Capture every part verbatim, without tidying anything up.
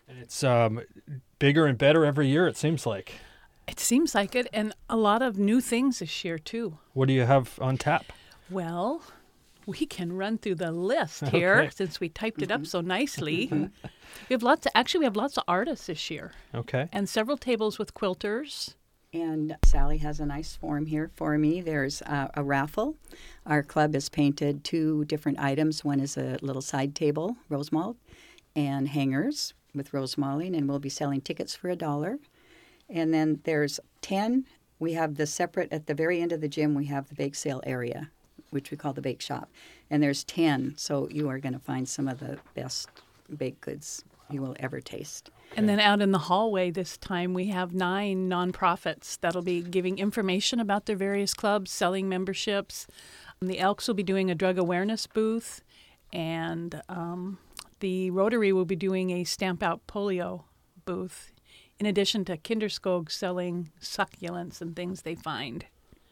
And it's um, bigger and better every year, it seems like. It seems like it, and a lot of new things this year, too. What do you have on tap? Well, we can run through the list here Okay. since we typed it up so nicely. We have lots of, actually, we have lots of artists this year. Okay. And several tables with quilters. And Sally has a nice form here for me. There's uh, a raffle. Our club has painted two different items. One is a little side table, rosemalt, and hangers with rosemalling, and we'll be selling tickets for a dollar. And then there's ten. We have the separate, at the very end of the gym, we have the bake sale area, which we call the bake shop. And there's ten, so you are going to find some of the best baked goods you will ever taste. And then out in the hallway this time, we have nine nonprofits that'll be giving information about their various clubs, selling memberships. The Elks will be doing a drug awareness booth, and um, the Rotary will be doing a Stamp Out Polio booth, in addition to Kinderskog selling succulents and things they find.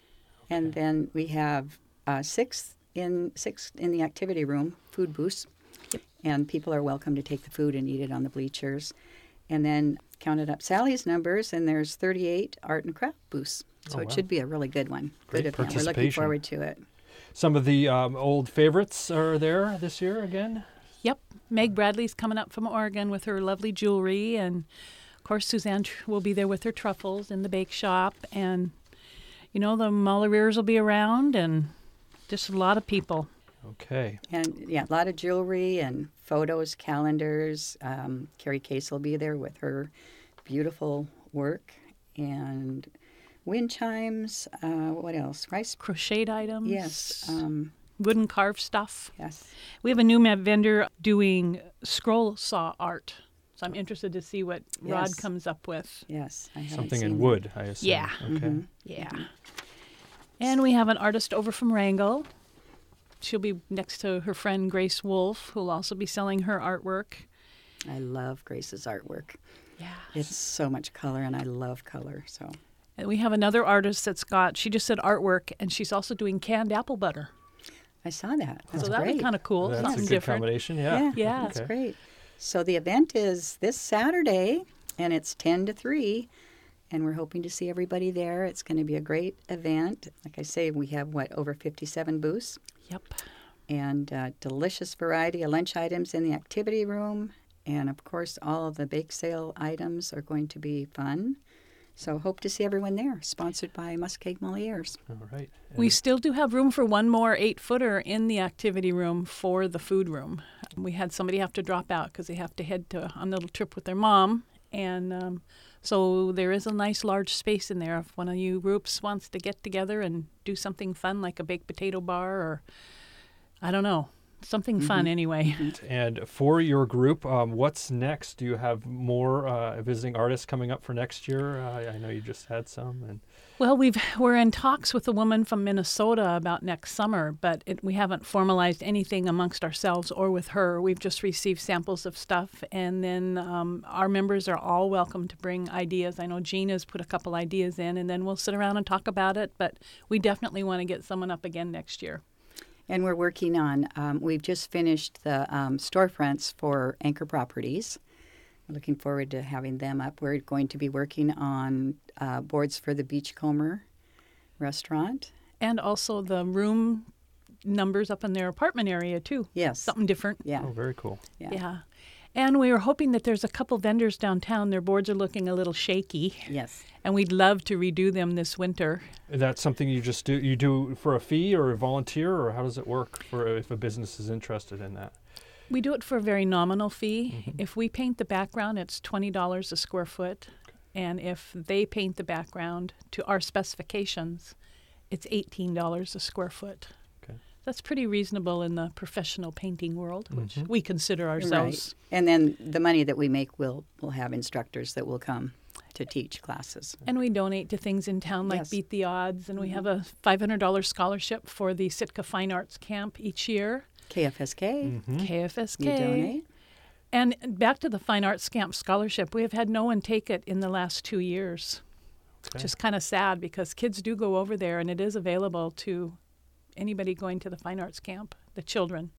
And then we have uh, six in six in the activity room, food booths. Yep. And people are welcome to take the food and eat it on the bleachers. And then counted up Sally's numbers, and there's thirty-eight art and craft booths. So Oh, it wow. should be a really good one. Great Good event. We're looking participation. forward to it. Some of the um, old favorites are there this year again. Yep. Meg Bradley's coming up from Oregon with her lovely jewelry, and of course Suzanne tr- will be there with her truffles in the bake shop, and you know the Mulleriers will be around, and just a lot of people. Okay. And yeah, a lot of jewelry and photos, calendars. Um, Carrie Case will be there with her beautiful work and wind chimes. Uh, what else? Rice. Crocheted items. Yes. Um, Wooden carved stuff. yes. We have a new ma- vendor doing scroll saw art. So I'm interested to see what Rod Yes. comes up with. Yes. I haven't Something seen in that. wood, I assume. Yeah. Okay. Mhm. Yeah. And we have an artist over from Wrangell. She'll be next to her friend Grace Wolf, who'll also be selling her artwork. I love Grace's artwork. Yeah. It's so much color, and I love color. So And we have another artist that's got, she just said artwork, and she's also doing canned apple butter. I saw that. That's so that'd great. be kind of cool, That's something a good different. combination. Yeah. Yeah, Yeah. that's Okay. great. So the event is this Saturday, and it's ten to three, and we're hoping to see everybody there. It's going to be a great event. Like I say, we have, what, over fifty-seven booths, Yep. and uh, delicious variety of lunch items in the activity room. And, of course, all of the bake sale items are going to be fun. So hope to see everyone there, sponsored by Muskeg Molières. All right. We And still do have room for one more eight-footer in the activity room for the food room. We had somebody have to drop out because they have to head to on a little trip with their mom. And um, so there is a nice large space in there if one of you groups wants to get together and do something fun like a baked potato bar or, I don't know, something fun anyway. And for your group, um, what's next? Do you have more uh, visiting artists coming up for next year? Uh, I know you just had some. And Well, we've we're in talks with a woman from Minnesota about next summer, but it, we haven't formalized anything amongst ourselves or with her. We've just received samples of stuff, and then um, our members are all welcome to bring ideas. I know Jean has put a couple ideas in, and then we'll sit around and talk about it. But we definitely want to get someone up again next year. And we're working on, um, we've just finished the um, storefronts for Anchor Properties. We're looking forward to having them up. We're going to be working on uh, boards for the Beachcomber restaurant. And also the room numbers up in their apartment area, too. Yes. Something different. Yeah. oh, very cool. Yeah. Yeah. And we were hoping that there's a couple vendors downtown. Their boards are looking a little shaky, Yes. and we'd love to redo them this winter. Is that something you just do? You do for a fee or a volunteer, or how does it work for if a business is interested in that? We do it for a very nominal fee. Mm-hmm. If we paint the background, it's twenty dollars a square foot. And if they paint the background to our specifications, it's eighteen dollars a square foot. Okay. That's pretty reasonable in the professional painting world, which Mhm. we consider ourselves. Right. And then the money that we make, we'll, we'll have instructors that will come to teach classes. And we donate to things in town like Yes. Beat the Odds. And we Mhm. have a five hundred dollars scholarship for the Sitka Fine Arts Camp each year. K F S K, Mhm. K F S K. you donate. And back to the Fine Arts Camp scholarship, we have had no one take it in the last two years, Okay. which is kind of sad because kids do go over there and it is available to anybody going to the Fine Arts Camp, the children.